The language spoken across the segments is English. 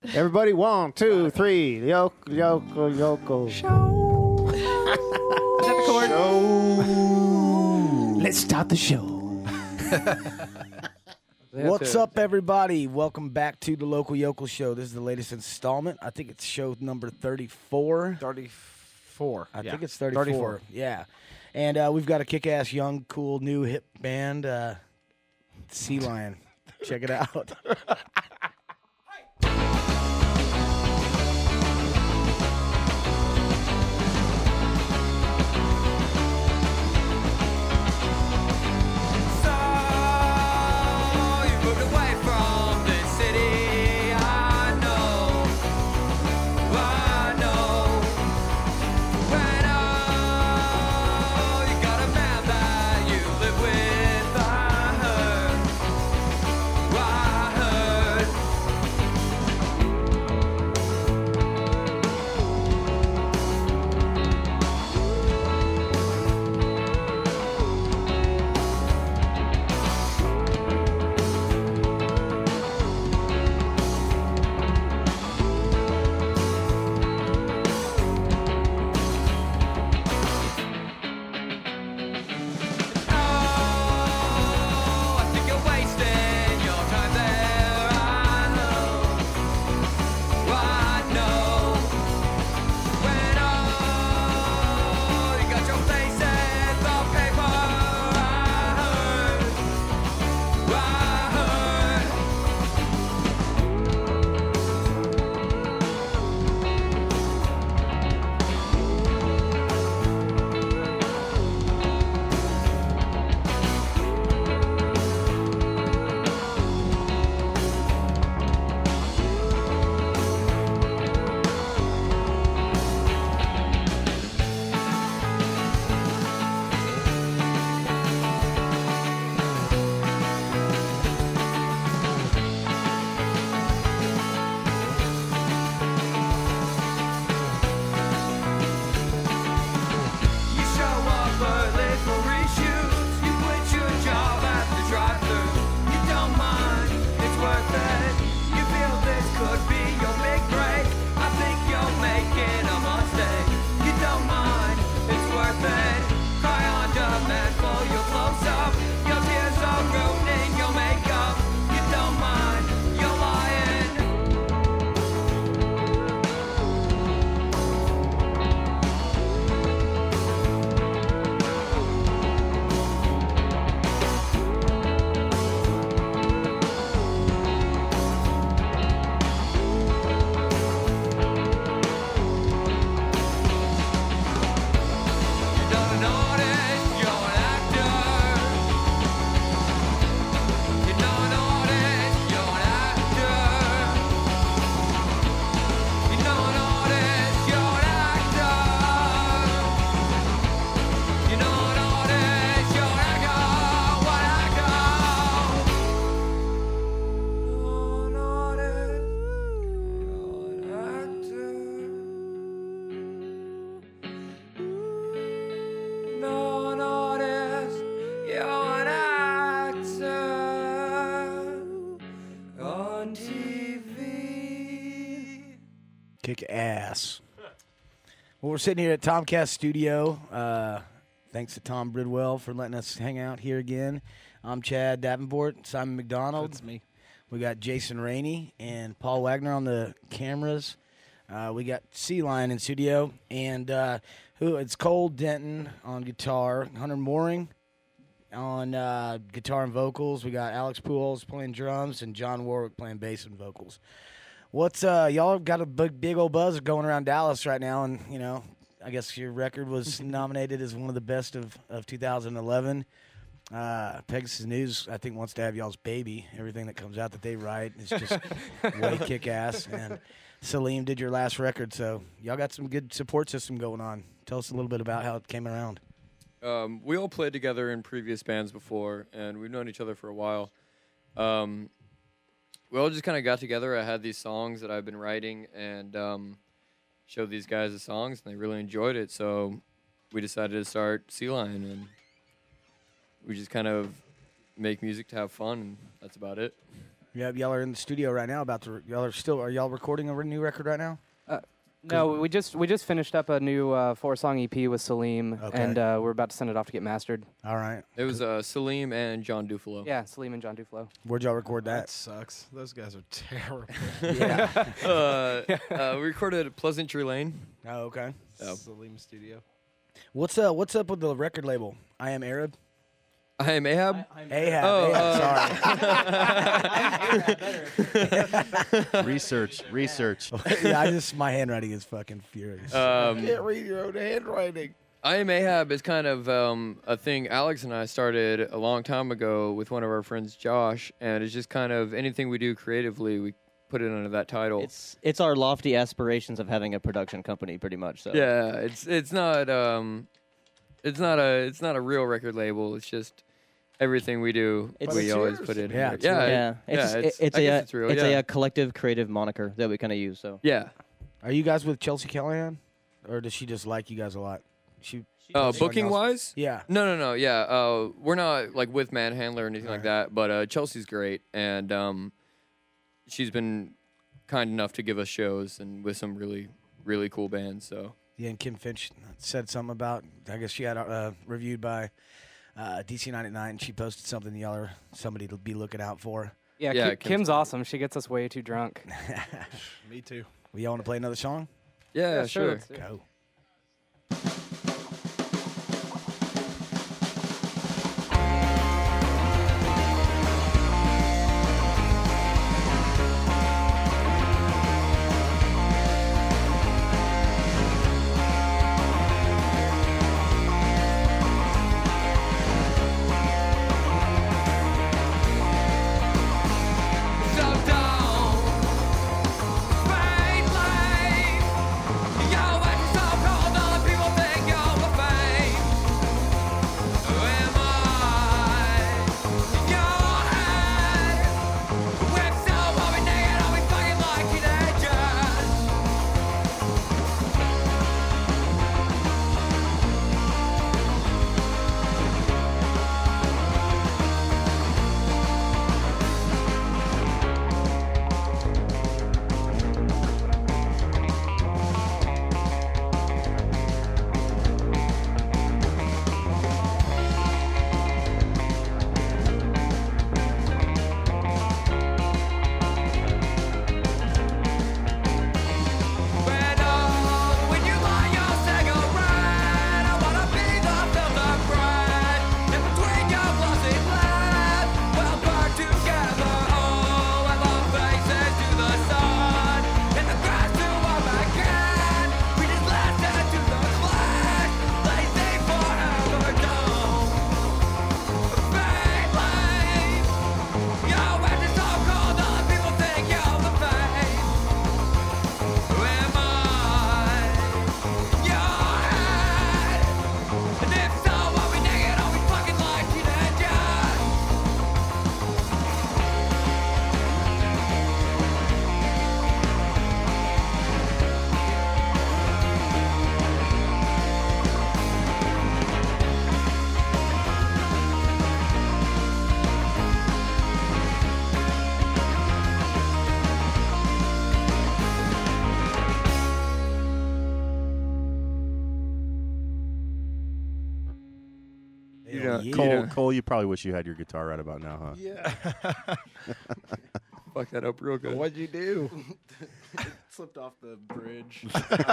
Everybody, 1, 2, 3. Yoko. Show. Is that the chord? Let's start the show. What's up, everybody? Welcome back to the Local Yokel Show. This is the latest installment. I think it's show number 34. 34. I think it's 34. Yeah. And we've got a kick-ass, young, cool, new, hip band, Sea Lion. Check it out. Kick ass. Well, we're sitting here at Tomcast Studio. Thanks to Tom Bridwell for letting us hang out here again. I'm Chad Davenport, Simon McDonald. That's me. We got Jason Rainey and Paul Wagner on the cameras. We got Sea Lion in studio. And it's Cole Denton on guitar, Hunter Mooring on guitar and vocals. We got Alex Pools playing drums and John Warwick playing bass and vocals. What's y'all got a big old buzz going around Dallas right now, and I guess your record was nominated as one of the best of 2011. Pegasus News, I think, wants to have y'all's baby. Everything that comes out that they write is just way kick ass. And Salim did your last record, so y'all got some good support system going on. Tell us a little bit about how it came around. We all played together in previous bands before, and we've known each other for a while. We all just kind of got together. I had these songs that I've been writing and showed these guys the songs, and they really enjoyed it. So we decided to start Sea Lion, and we just kind of make music to have fun, and that's about it. Yep, y'all are in the studio right now. Are y'all recording a new record right now? No, we just finished up a new 4-song EP with Salim, Okay. and we're about to send it off to get mastered. All right. It was Salim and John Dufalo. Yeah, Salim and John Duflo. Where'd y'all record That that? sucks. Those guys are terrible. Yeah. We recorded at Pleasantry Lane. Oh, okay. Oh. Salim Studio. What's up with the record label? I Am Arab. I am Ahab. Ahab. Oh, Sorry. Research. Yeah, my handwriting is fucking furious. Can't read your own handwriting. I am Ahab is kind of a thing Alex and I started a long time ago with one of our friends, Josh, and it's just kind of anything we do creatively, we put it under that title. It's our lofty aspirations of having a production company, pretty much. So Yeah, it's not a real record label. It's just everything we do. We always put it. Yeah, in it's there. It's I guess it's real. a collective creative moniker that we kind of use. So Yeah. Are you guys with Chelsea Callahan? Or does she just like you guys a lot? She posts on Booking y'all's- wise? Yeah. No. Yeah. We're not like with Manhandler or anything like that, but Chelsea's great, and she's been kind enough to give us shows and with some really, really cool bands. So Yeah, and Kim Finch said something about, I guess she had reviewed by DC 99, and she posted something y'all are somebody to be looking out for. Yeah, Yeah, Kim's awesome. She gets us way too drunk. Me too. Well, y'all want to play another song? yeah, sure. let's do it. Go. Cole, you probably wish you had your guitar right about now, huh? Yeah. Fuck that up real good. What'd you do? It slipped off the bridge. Fuck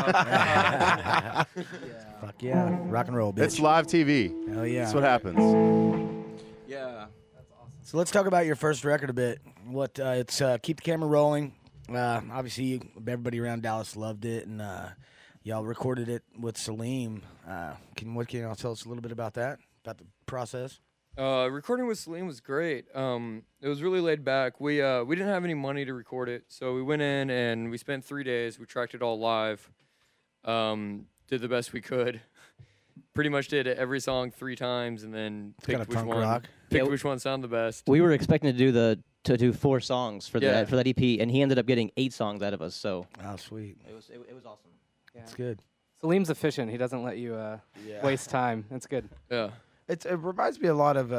yeah. Rock and roll, bitch. It's live TV. Hell yeah. That's what happens. Yeah. So let's talk about your first record a bit. It's Keep the Camera Rolling. Obviously, everybody around Dallas loved it, and y'all recorded it with Salim. Can y'all tell us a little bit about that, about the process? Recording with Salim was great. It was really laid back. We didn't have any money to record it, so we went in and we spent 3 days. We tracked it all live. Did the best we could. Pretty much did every song 3 times, and then picked which punk one. rock. Picked which one sounded the best. we were expecting to do 4 songs for Yeah. that EP, and he ended up getting 8 songs out of us. So Oh, sweet. it was awesome. That's good. Salim's efficient. He doesn't let you waste time. That's good. Yeah. It reminds me a lot of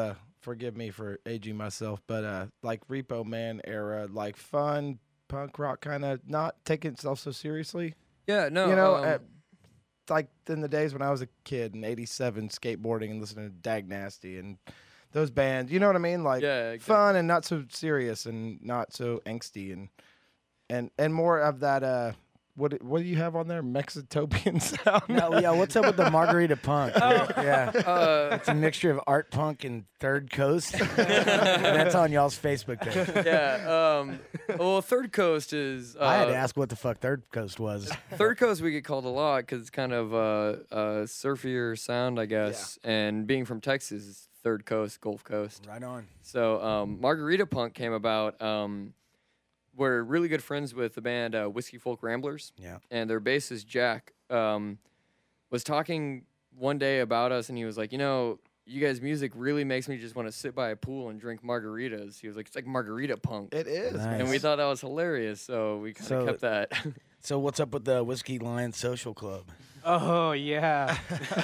forgive me for aging myself, but like Repo Man era, like fun punk rock, kind of not taking itself so seriously. Yeah, no. You know, like in the days when I was a kid in '87, skateboarding and listening to Dag Nasty and those bands. You know what I mean? Like fun and not so serious and not so angsty and more of that. What do you have on there? Mexitopian sound. No, yeah. What's up with the Margarita Punk? Yeah, it's a mixture of art punk and Third Coast. That's on y'all's Facebook page. Yeah. Well, Third Coast is. I had to ask what the fuck Third Coast was. Third Coast we get called a lot because it's kind of a surfier sound, I guess. Yeah. And being from Texas, it's Third Coast, Gulf Coast. Right on. So Margarita Punk came about. We're really good friends with the band Whiskey Folk Ramblers. Yeah. And their bassist, Jack, was talking one day about us, and he was like, you know, you guys' music really makes me just want to sit by a pool and drink margaritas. He was like, it's like Margarita Punk. It is. Nice. And we thought that was hilarious, so we kind of kept that. So what's up with the Whiskey Lion Social Club? Oh, yeah.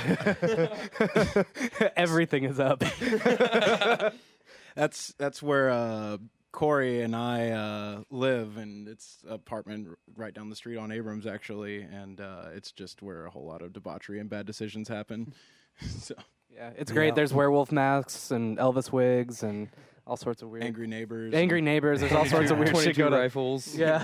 Everything is up. That's where Corey and I live, and it's an apartment right down the street on Abrams, actually, and it's just where a whole lot of debauchery and bad decisions happen. So yeah, it's great. There's werewolf masks and Elvis wigs and all sorts of weird. Angry neighbors. There's all sorts of weird shit going on. rifles. Yeah.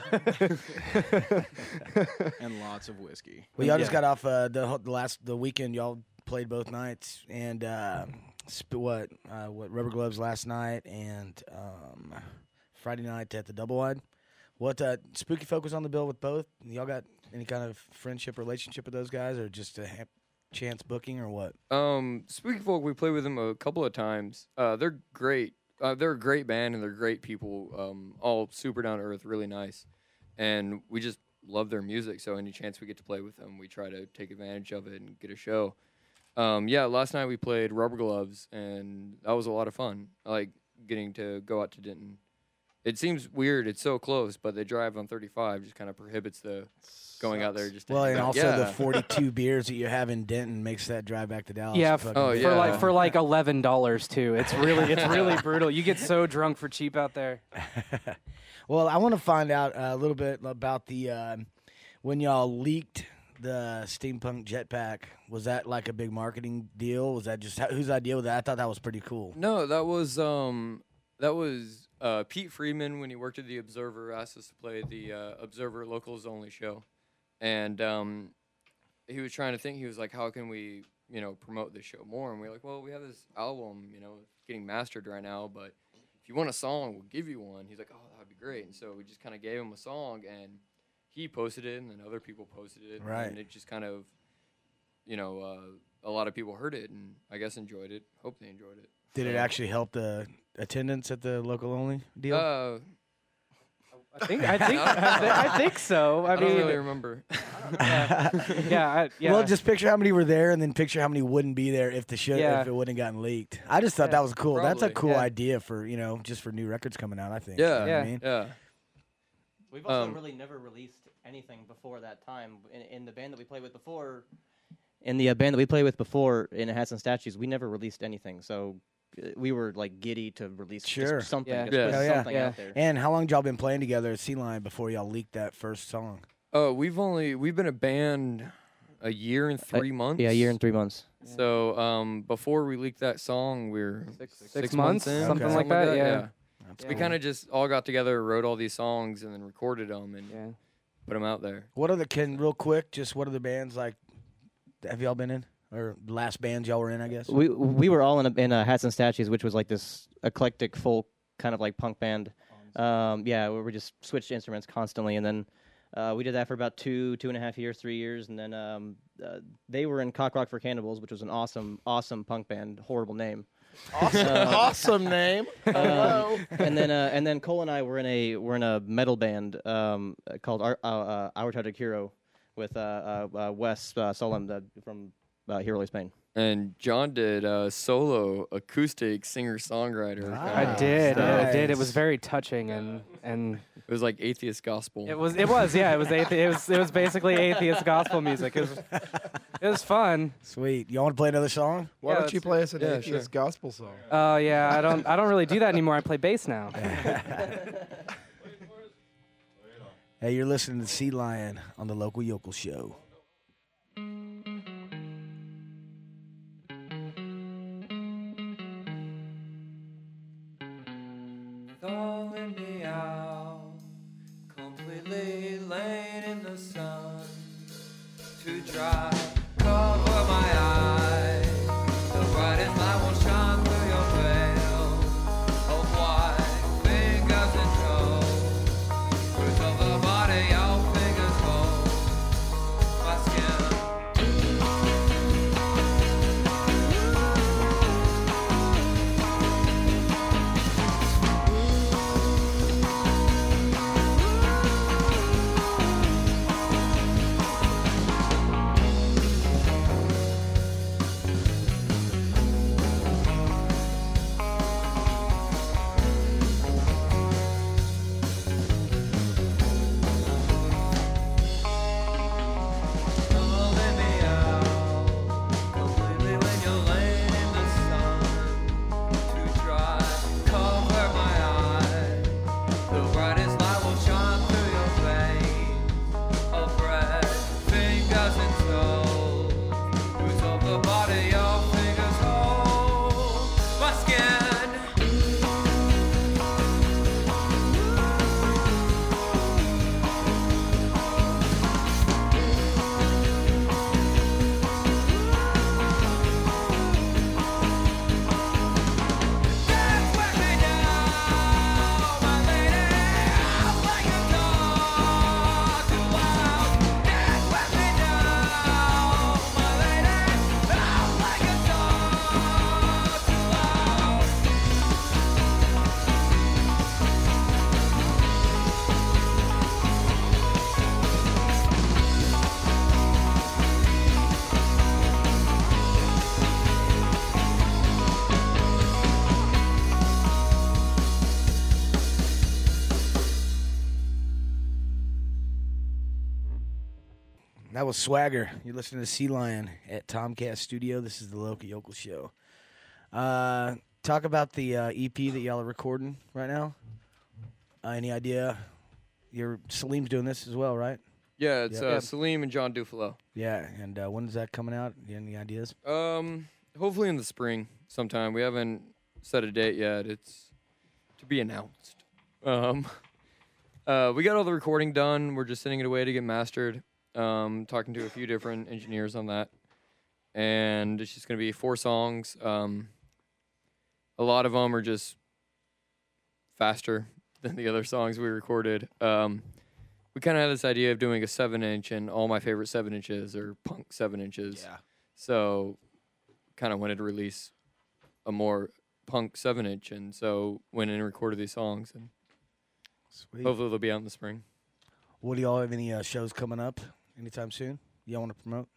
And lots of whiskey. Well, y'all just got off the weekend. Y'all played both nights, and what Rubber Gloves last night and Friday night at the Double Wide. What Spooky Folk was on the bill with both? Y'all got any kind of friendship relationship with those guys, or just a chance booking, or what? Spooky Folk, we played with them a couple of times. They're great. They're a great band, and they're great people. All super down to earth, really nice, and we just love their music. So any chance we get to play with them, we try to take advantage of it and get a show. Last night we played Rubber Gloves, and that was a lot of fun. I like getting to go out to Denton. It seems weird, it's so close, but the drive on 35 just kind of prohibits the going out there. Just to and also the 42 beers that you have in Denton makes that drive back to Dallas. Yeah, for like $11 too. It's really brutal. You get so drunk for cheap out there. Well, I want to find out a little bit about the when y'all leaked the steampunk jetpack. Was that like a big marketing deal? Was that just whose idea was that? I thought that was pretty cool. No, that was Pete Friedman, when he worked at the Observer, asked us to play the Observer Locals Only show, and he was trying to think. He was like, "How can we, promote this show more?" And we were like, "Well, we have this album, getting mastered right now, but if you want a song, we'll give you one." He's like, "Oh, that would be great." And so we just kind of gave him a song, and he posted it, and then other people posted it, right? And it just kind of, a lot of people heard it, and I guess enjoyed it. Hope they enjoyed it. Did it actually help the attendance at the local only deal? I think so. I mean, don't really remember. Yeah. Well, just picture how many were there, and then picture how many wouldn't be there if if it wouldn't have gotten leaked. I just thought that was cool. Probably. That's a cool idea for just for new records coming out. I think. Yeah, You know what I mean? yeah. We've also really never released anything before that time. In the band that we played with before, in Hats and Statues, we never released anything. So we were like giddy to release just something, something out there. And how long had y'all been playing together at Sea Lion before y'all leaked that first song? Oh, we've been a band a year and 3 months. Yeah, a year and 3 months. So before we leaked that song, we were six months in, something like that. Yeah. We kind of just all got together, wrote all these songs, and then recorded them and put them out there. What are the bands like have y'all been in? Or last bands y'all were in, I guess? We were all in Hats and Statues, which was like this eclectic folk kind of like punk band. Where we just switched instruments constantly, and then we did that for about 2.5 years, 3 years, and then they were in Cock Rock for Cannibals, which was an awesome punk band. Horrible name. Awesome name. Hello. And then Cole and I were in a metal band called Our Tragic Hero with Wes Solem from Hero Spain. And John did a solo acoustic singer-songwriter. I did. I did. It was very touching and it was like atheist gospel. It was yeah. It was basically atheist gospel music. It was fun. Sweet. You want to play another song? Why don't you play us an yeah, atheist gospel song? Oh yeah. I don't really do that anymore. I play bass now. Hey, you're listening to Sea Lion on the Local Yokel Show. Thawing me out, completely laying in the sun, to dry, cover my eyes, the brightest light will shine through your veil of white fingers and toes, roots of the body your fingers hold, my skin. Calling me out, completely when you're laying in the sun, to dry, cover my eyes, the brightest light will shine through your veins of red, fingers and toes, roots of the body your fingers hold, my skin. Dance with me now, my lady, like a dog too loud. Dance with me now, my lady, like a dog too loud. That was Swagger. You're listening to Sea Lion at Tomcast Studio. This is the Local Yokel Show. Talk about the EP that y'all are recording right now. Any idea? Salim's doing this as well, right? Yeah, it's Yeah. Salim and John Dufalo. Yeah, and when is that coming out? Any ideas? Hopefully in the spring sometime. We haven't set a date yet. It's to be announced. We got all the recording done. We're just sending it away to get mastered. Talking to a few different engineers on that. And it's just going to be 4 songs. A lot of them are just faster than the other songs we recorded. We kind of had this idea of doing a 7-inch, and all my favorite 7-inches are punk 7-inches. Yeah. So kind of wanted to release a more punk 7-inch, and so went in and recorded these songs, and Sweet. hopefully they'll be out in the spring. What do y'all have any shows coming up anytime soon? Y'all want to promote?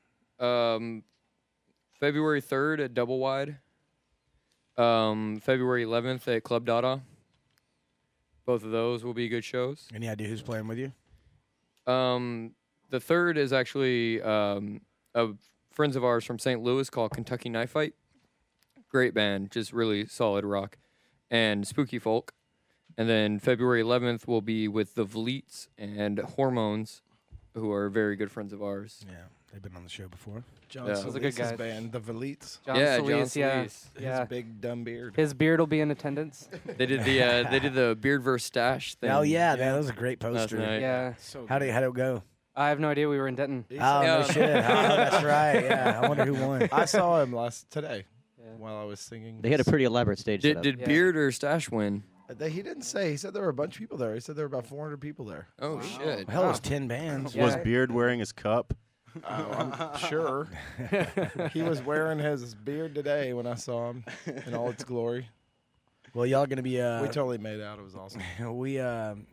February 3rd at Double Wide. February 11th at Club Dada. Both of those will be good shows. Any idea who's playing with you? The 3rd is actually friends of ours from St. Louis called Kentucky Knife Fight. Great band, just really solid rock. And Spooky Folk. And then February 11th will be with the Vleets and Hormones, who are very good friends of ours. Yeah, they've been on the show before. John Yeah. Those are good Solis's guys. band, the Velites. John Yeah, Solis, John yeah. Solis. Yeah. His big dumb beard. His beard will be in attendance. They did the Beard versus Stash thing. Oh yeah, that was a great last poster. night. Yeah. So How'd it go? I have no idea. We were in Denton. Oh Yeah. no shit! Oh, that's right. Yeah, I wonder who won. I saw him today Yeah. while I was singing. They had a pretty elaborate stage Did setup. did Yeah. Beard or Stash win? He didn't say. He said there were a bunch of people there. He said there were about 400 people there. Oh shit! Hell, it was 10 bands. Yeah. Was Beard wearing his cup? I'm sure. He was wearing his beard today when I saw him in all its glory. Well, y'all gonna be We totally made out. It was awesome. we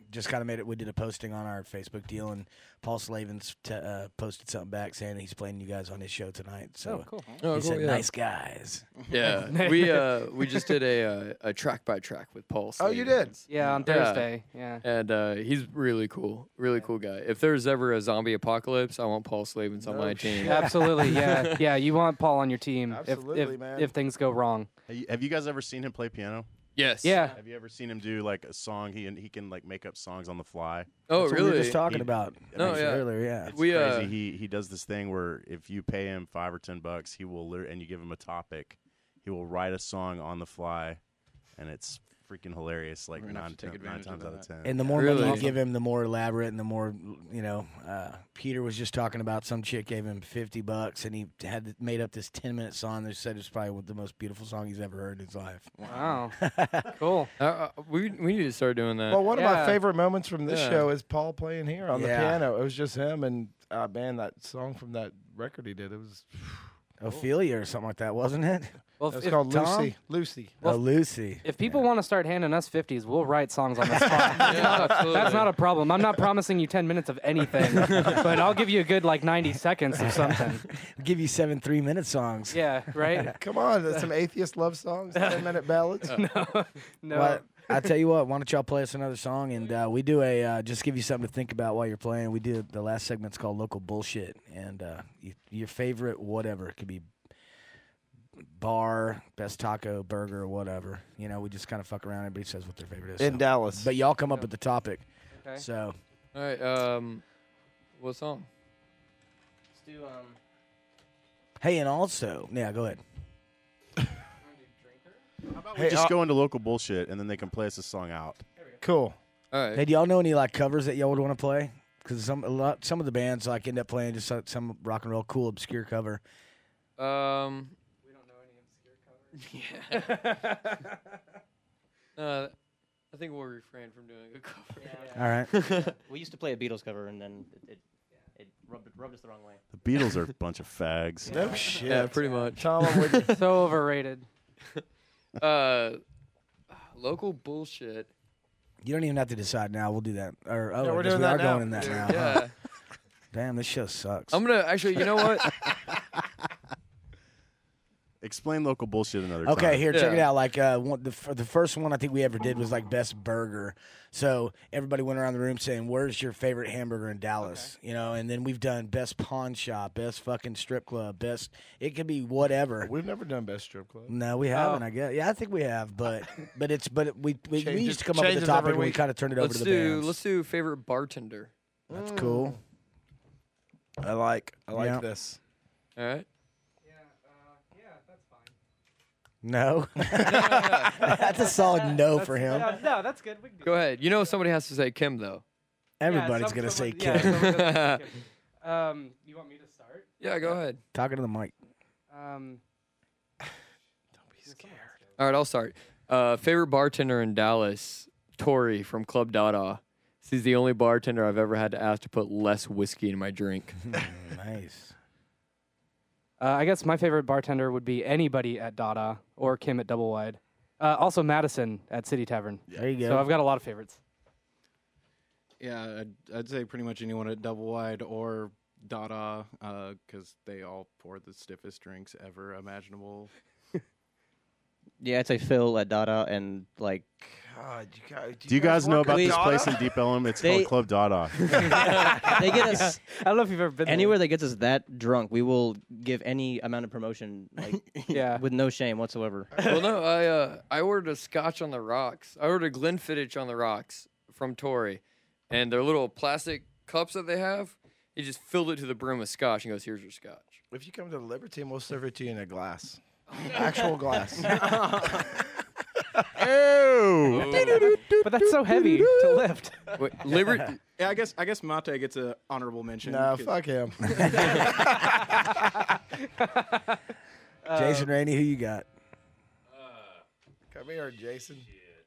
just kind of made it. We did a posting on our Facebook deal, and Paul Slavens posted something back saying he's playing you guys on his show tonight. So cool. He said, "Nice guys." Yeah, we just did a track by track with Paul. Oh, you did? Yeah, on Thursday. Yeah. And he's really cool guy. If there's ever a zombie apocalypse, I want Paul Slavens on my team. Absolutely, yeah, yeah. You want Paul on your team Absolutely, man. if things go wrong. Have you guys ever seen him play piano? Yes. Yeah. Have you ever seen him do like a song? He can like make up songs on the fly. Oh, That's really? what we were just talking about. No, yeah. Earlier, yeah. It's crazy. He does this thing where if you pay him $5 or $10, he will and you give him a topic, he will write a song on the fly, and it's freaking hilarious. Like 9 times out of 10. And the more money you give him, the more elaborate and the more, Peter was just talking about some chick gave him $50 and he had made up this 10-minute song that said it's probably the most beautiful song he's ever heard in his life. Wow. Cool. We need to start doing that. Well, one of my favorite moments from this show is Paul playing here on the Yeah. piano. It was just him and, man, that song from that record he did, it was... Ophelia or something like that, wasn't it? Well, It was called Tom, Lucy. Lucy. Lucy. If people want to start handing us 50s, we'll write songs on the spot. absolutely. That's not a problem. I'm not promising you 10 minutes of anything, but I'll give you a good 90 seconds of something. Give you 7 3-minute songs. Yeah, right? Come on, there's some atheist love songs, 10-minute ballads. No. Well, I tell you what, why don't y'all play us another song, and we do just give you something to think about while you're playing. We do the last segment's called Local Bullshit, and your favorite whatever. It could be bar, best taco, burger, whatever. We just kind of fuck around. Everybody says what their favorite is. In Dallas. But y'all come up with the topic. Okay. So. All right. What song? Let's do, Hey, and also, yeah, go ahead. We just go into Local Bullshit, and then they can play us a song out. Cool. All right. Hey, do y'all know any covers that y'all would want to play? Because some of the bands end up playing just some rock and roll cool obscure cover. We don't know any obscure covers. Yeah. I think we'll refrain from doing a cover. Yeah. All right. We used to play a Beatles cover, and then it rubbed us the wrong way. The Beatles are a bunch of fags. No shit. Yeah, pretty much. Tom, I'm with you. So overrated. Local bullshit. You don't even have to decide now. We'll do that. Or Yeah, we're I guess doing we are that now. going in that now. Yeah. Huh? Damn, this show sucks. I'm gonna actually. You know what? Explain Local Bullshit another time. Okay, here, check it Yeah. out. Like the first one I think we ever did was like best burger. So everybody went around the room saying, "Where's your favorite hamburger in Dallas?" And then we've done best pawn shop, best fucking strip club, best. It could be whatever. We've never done best strip club. No, we haven't. I guess. Yeah, I think we have, but we Changes- used to come up with the changes topic every and we week. kind of turned it over to the bands. Let's do favorite bartender. That's cool. I like Yeah. this. All right. Yeah, that's fine. No, that's a solid no for him. No, that's good. We can do Go ahead. You know somebody has to say Kim though. Everybody's gonna say Kim. Yeah, someone's gonna say Kim. You want me to start? Yeah, go ahead. Talking to the mic. Don't be scared. All right, I'll start. Favorite bartender in Dallas, Tori from Club Dada. He's the only bartender I've ever had to ask to put less whiskey in my drink. Nice. I guess my favorite bartender would be anybody at Dada or Kim at Double Wide. Also Madison at City Tavern. There you go. So I've got a lot of favorites. Yeah, I'd say pretty much anyone at Double Wide or Dada, because they all pour the stiffest drinks ever imaginable. Yeah, I'd say Phil at Dada and like. God, Do you guys know work about at this Dada? place in Deep Ellum? It's called Club Dada. They get us I don't know if you've ever been anywhere that gets us that drunk. We will give any amount of promotion, like Yeah. with no shame whatsoever. Well, no, I ordered a scotch on the rocks. I ordered a Glenfiddich on the rocks from Tori. And their little plastic cups that they have, he just filled it to the brim with scotch and goes, "Here's your scotch." If you come to the Liberty, we'll serve it to you in a glass. Actual glass. Oh! But that's so heavy to lift. Wait, Liberty. Yeah, I guess Mate gets an honorable mention. No, 'cause- fuck him. Jason Rainey, who you got? Come here, Jason.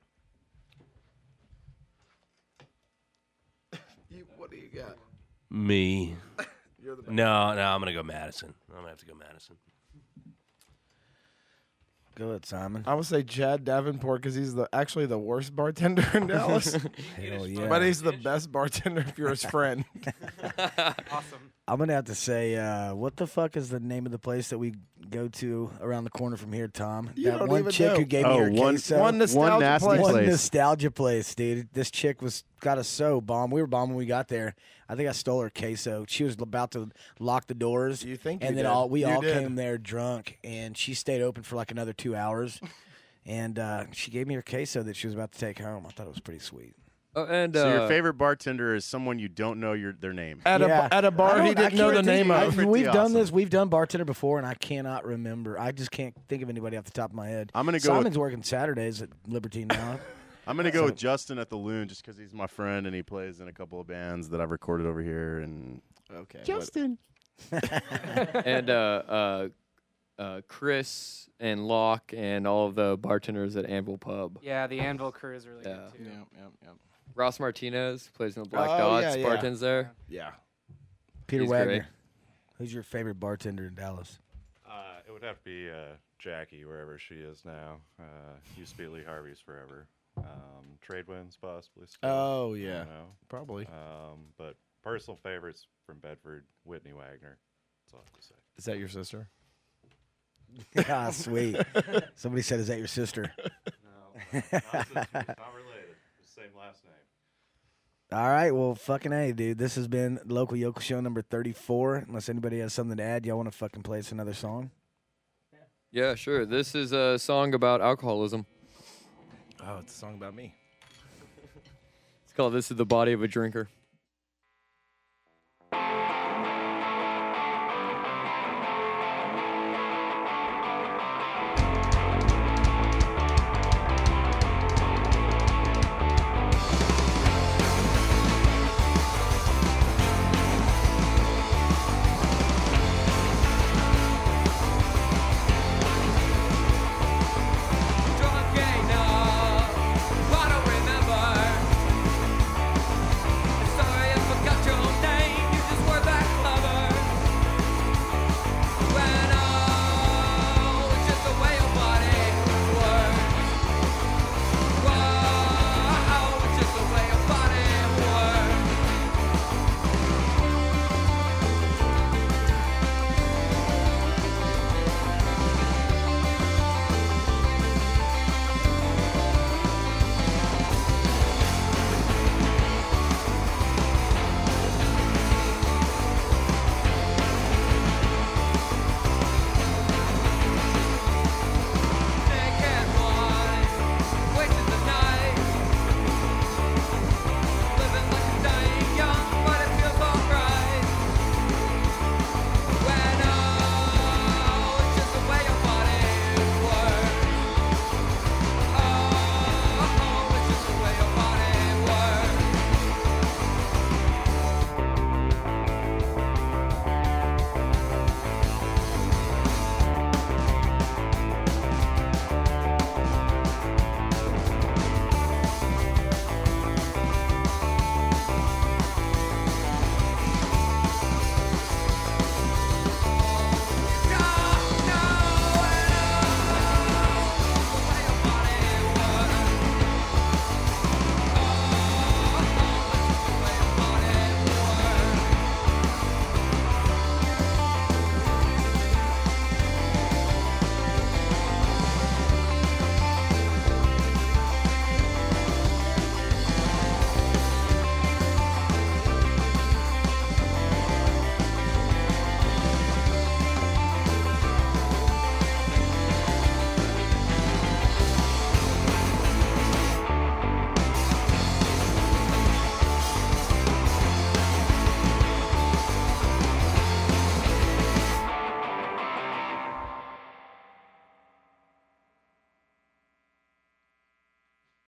What do you got? Me. You're the best. No, I'm gonna go Madison. I'm gonna have to go Madison. Go ahead, Simon. I would say Chad Davenport because he's actually the worst bartender in Dallas. Hell yeah. But he's the best bartender if you're his friend. Awesome. I'm gonna have to say, what the fuck is the name of the place that we go to around the corner from here, Tom? You that don't one even chick know. who gave me her queso. One nostalgia nasty place. One place. nostalgia place, dude. This chick got us so bomb. We were bomb when we got there. I think I stole her queso. She was about to lock the doors. You think? And you then did. we You all did. came there drunk, and she stayed open for like another 2 hours. And she gave me her queso that she was about to take home. I thought it was pretty sweet. Oh, and So your favorite bartender is someone you don't know their name. At a bar he didn't know the name of. We've done this. We've done bartender before, and I cannot remember. I just can't think of anybody off the top of my head. I'm gonna go. Simon's working Saturdays at Liberty now. I'm gonna go with Justin at the Loon just because he's my friend and he plays in a couple of bands that I've recorded over here. And Justin. and Chris and Locke and all of the bartenders at Anvil Pub. Yeah, the Anvil crew is really Yeah. good too. Yep. Ross Martinez plays in the Black Oh, Dots, yeah. bartends there. Yeah. Peter He's Wagner. great. Who's your favorite bartender in Dallas? It would have to be Jackie, wherever she is now. Used to be at Lee Harvey's forever. Trade Winds, possibly. Still. Oh, I yeah. don't know. Probably. But personal favorites from Bedford, Whitney Wagner. That's all I have to say. Is that your sister? Ah, sweet. Somebody said, "Is that your sister?" No, not related. Same last name. All right, well, fucking A, dude. This has been Local Yokel Show number 34. Unless anybody has something to add, y'all want to fucking play us another song? Yeah, sure. This is a song about alcoholism. Oh, it's a song about me. It's called "This Is the Body of a Drinker."